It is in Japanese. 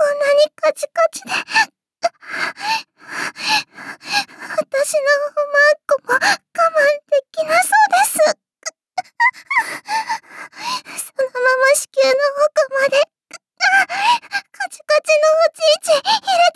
んなにカチカチで。私のマッコも我慢できなそうです。そのまま子宮の奥まで。カチカチのおちいち入れ